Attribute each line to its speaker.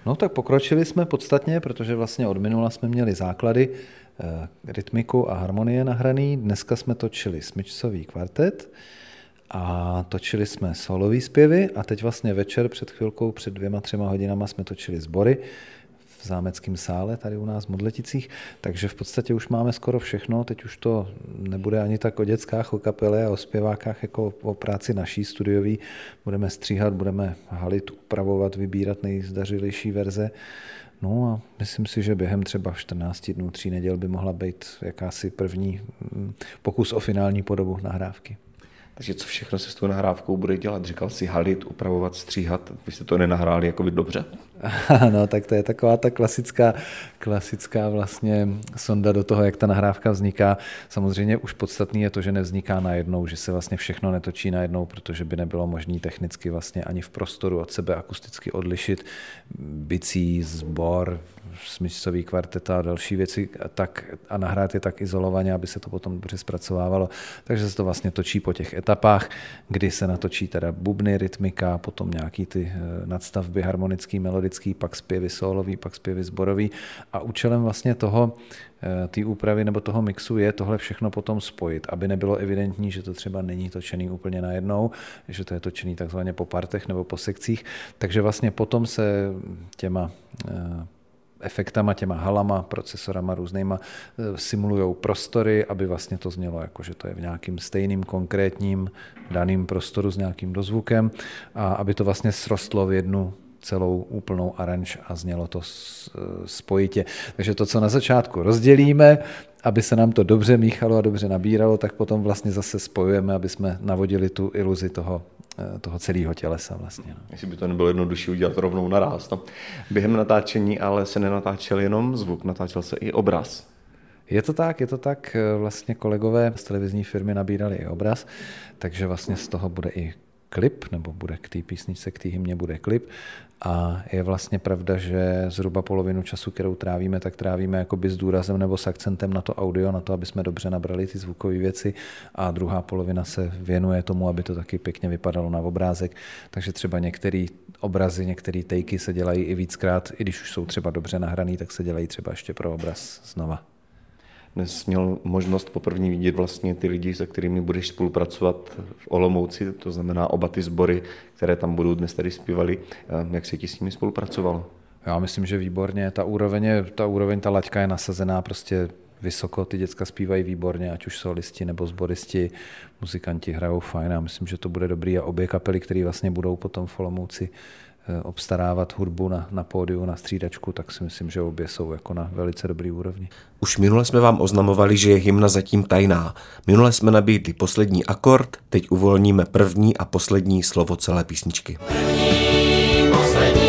Speaker 1: No tak pokročili jsme podstatně, protože vlastně od minula jsme měli základy, rytmiku a harmonie nahraný. Dneska jsme točili smyčcový kvartet a točili jsme solový zpěvy a teď vlastně večer před chvilkou, před 2-3 hodinama jsme točili sbory v Zámeckém sále, tady u nás v Modleticích, takže v podstatě už máme skoro všechno, teď už to nebude ani tak o dětskách, o kapele a o zpěvákách, jako o práci naší studiový. Budeme stříhat, budeme halit, upravovat, vybírat nejzdařilejší verze. No a myslím si, že během třeba 14 dnů, 3 neděl by mohla být jakási první pokus o finální podobu nahrávky.
Speaker 2: Takže co všechno se s tou nahrávkou bude dělat? Říkal si halit, upravovat, stříhat. Vy jste to nenahráli jakoby dobře?
Speaker 1: No, tak to je taková ta klasická vlastně sonda do toho, jak ta nahrávka vzniká. Samozřejmě už podstatný je to, že nevzniká najednou, že se vlastně všechno netočí najednou, protože by nebylo možné technicky vlastně ani v prostoru od sebe akusticky odlišit bicí, sbor, smyčcový kvartet a další věci a nahrát je tak izolovaně, aby se to potom dobře zpracovávalo. Takže se to vlastně točí po těch etapách, kdy se natočí teda bubny, rytmika, potom nějaký ty nadstavby harmonický, melodický, pak zpěvy sólový, pak zpěvy sborový a účelem vlastně toho, té úpravy nebo toho mixu je tohle všechno potom spojit, aby nebylo evidentní, že to třeba není točený úplně najednou, že to je točený takzvaně po partech nebo po sekcích, takže vlastně potom se těma efektama, těma halama, procesorama různýma simulujou prostory, aby vlastně to znělo jako, že to je v nějakým stejným konkrétním daným prostoru s nějakým dozvukem a aby to vlastně srostlo v jednu celou úplnou aranž a znělo to spojitě. Takže to, co na začátku rozdělíme, aby se nám to dobře míchalo a dobře nabíralo, tak potom vlastně zase spojujeme, aby jsme navodili tu iluzi toho celého tělesa vlastně. No.
Speaker 2: Jestli by to nebylo jednodušší udělat rovnou naráz. No. Během natáčení ale se nenatáčel jenom zvuk, natáčel se i obraz.
Speaker 1: Je to tak. Vlastně kolegové z televizní firmy nabírali i obraz, takže vlastně z toho bude i klip, nebo bude k té písničce, k té hymně bude klip. A je vlastně pravda, že zhruba polovinu času, kterou trávíme, tak trávíme jakoby s důrazem nebo s akcentem na to audio, na to, aby jsme dobře nabrali ty zvukové věci a druhá polovina se věnuje tomu, aby to taky pěkně vypadalo na obrázek. Takže třeba některé obrazy, některé takey se dělají i víckrát, i když už jsou třeba dobře nahraný, tak se dělají třeba ještě pro obraz znova.
Speaker 2: Dnes měl možnost poprvé vidět vlastně ty lidi, se kterými budeš spolupracovat v Olomouci, to znamená oba ty sbory, které tam budou dnes tady zpívali. Jak se ti s nimi spolupracovalo?
Speaker 1: Já myslím, že výborně. Ta úroveň, ta laťka je nasazená prostě vysoko, ty děcka zpívají výborně, ať už solisti nebo sboristi, muzikanti hrajou fajn. Já myslím, že to bude dobrý a obě kapely, které vlastně budou potom v Olomouci obstarávat hudbu na pódiu, na střídačku, tak si myslím, že obě jsou jako na velice dobrý úrovni.
Speaker 3: Už minule jsme vám oznamovali, že je hymna zatím tajná. Minule jsme nabídli poslední akord, teď uvolníme první a poslední slovo celé písničky.
Speaker 4: První, poslední.